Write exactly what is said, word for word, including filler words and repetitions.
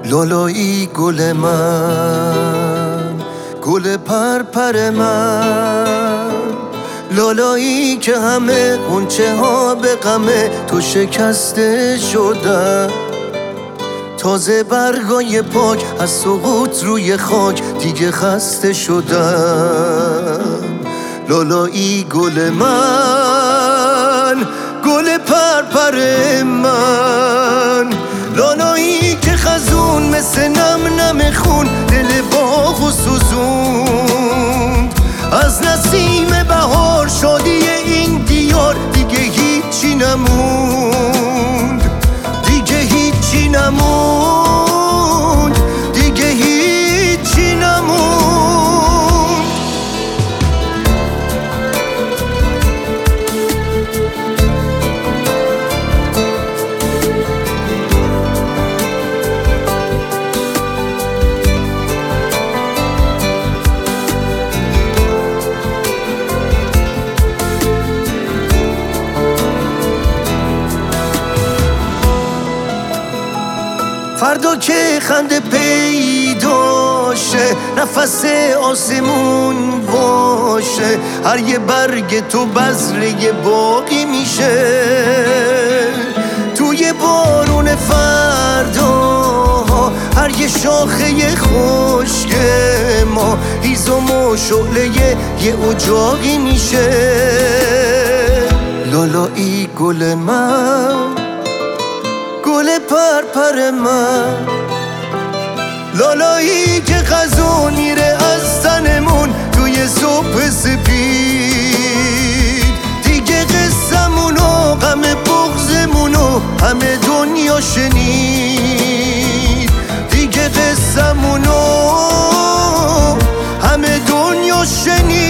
لالایی گل من، گل پرپر من، لالایی که همه غنچه ها به غمه تو شکسته شدن. تازه برگای پاک از سقوط روی خاک دیگه خسته شدن. لالایی گل من، گل پرپر من، لالایی که خزون مثل نم نم خون دل باغ و سوزوند. از نسیم بهار شادی این دیار دیگه هیچی نموند، دیگه هیچی نموند، دیگه هیچی نموند. فردا که خنده پیداشه، نفس آسمون باشه، هر یه برگ تو بذره باقی میشه. توی بارون فردا هر یه شاخه خشک ما هیزم و شعله یه اجاقی میشه. لالایی گل من، گل پرپر من، لالایی که خزون میره از تنمون توی صبح سپید. دیگه قصمونو غم بغضمونو همه دنیا شنید، دیگه قصمونو همه دنیا شنید.